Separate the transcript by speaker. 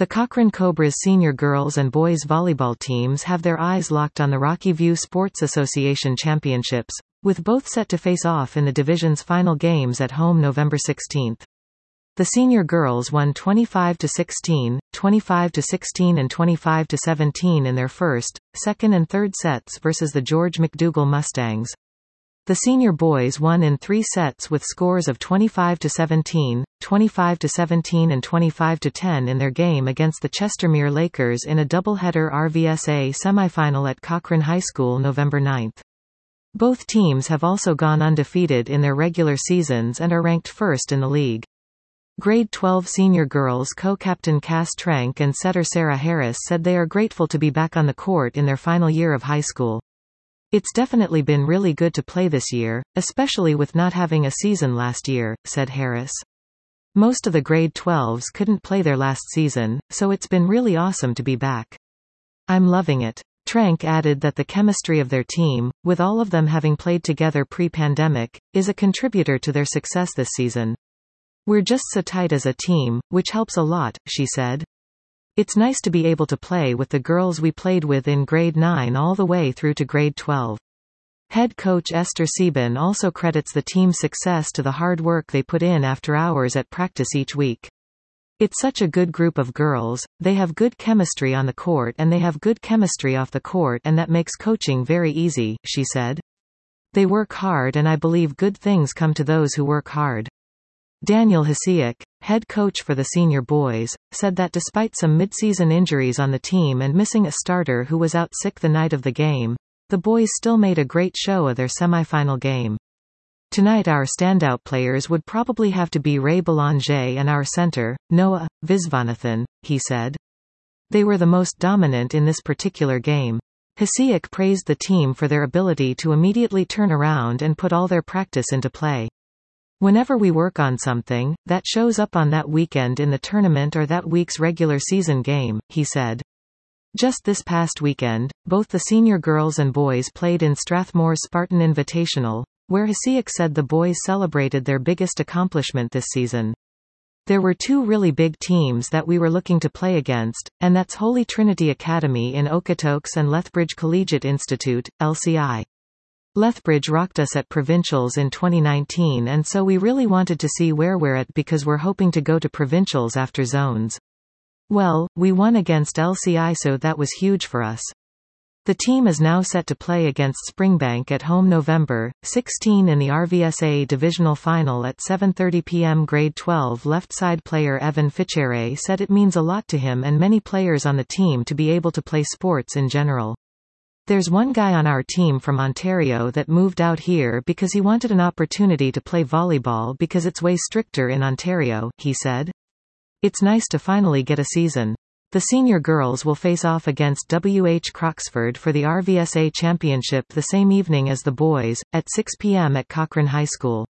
Speaker 1: The Cochrane Cobras senior girls and boys volleyball teams have their eyes locked on the Rocky View Sports Association Championships, with both set to face off in the division's final games at home November 16. The senior girls won 25-16, 25-16 and 25-17 in their first, second and third sets versus the George McDougall Mustangs. The senior boys won in 3 sets with scores of 25-17, 25-17 and 25-10 in their game against the Chestermere Lakers in a doubleheader RVSA semifinal at Cochrane High School November 9. Both teams have also gone undefeated in their regular seasons and are ranked first in the league. Grade 12 senior girls co-captain Cass Trank and setter Sarah Harris said they are grateful to be back on the court in their final year of high school. "It's definitely been really good to play this year, especially with not having a season last year," said Harris. "Most of the grade 12s couldn't play their last season, so it's been really awesome to be back. I'm loving it." Trank added that the chemistry of their team, with all of them having played together pre-pandemic, is a contributor to their success this season. "We're just so tight as a team, which helps a lot," she said. "It's nice to be able to play with the girls we played with in grade 9 all the way through to grade 12. Head coach Esther Sieben also credits the team's success to the hard work they put in after hours at practice each week. "It's such a good group of girls, they have good chemistry on the court and they have good chemistry off the court, and that makes coaching very easy," she said. "They work hard and I believe good things come to those who work hard." Daniel Hasiak, head coach for the senior boys, said that despite some mid-season injuries on the team and missing a starter who was out sick the night of the game, the boys still made a great show of their semifinal game. "Tonight our standout players would probably have to be Ray Belanger and our center, Noah Visvanathan," he said. "They were the most dominant in this particular game." Hasiak praised the team for their ability to immediately turn around and put all their practice into play. "Whenever we work on something, that shows up on that weekend in the tournament or that week's regular season game," he said. Just this past weekend, both the senior girls and boys played in Strathmore's Spartan Invitational, where Hasiak said the boys celebrated their biggest accomplishment this season. "There were 2 really big teams that we were looking to play against, and that's Holy Trinity Academy in Okotoks and Lethbridge Collegiate Institute, LCI. Lethbridge rocked us at provincials in 2019, and so we really wanted to see where we're at because we're hoping to go to provincials after zones. Well, we won against LCI, so that was huge for us." The team is now set to play against Springbank at home November 16 in the RVSA divisional final at 7:30 p.m. Grade 12 left side player Evan Fichere said it means a lot to him and many players on the team to be able to play sports in general. "There's one guy on our team from Ontario that moved out here because he wanted an opportunity to play volleyball because it's way stricter in Ontario," he said. "It's nice to finally get a season." The senior girls will face off against WH Croxford for the RVSA Championship the same evening as the boys, at 6 p.m. at Cochrane High School.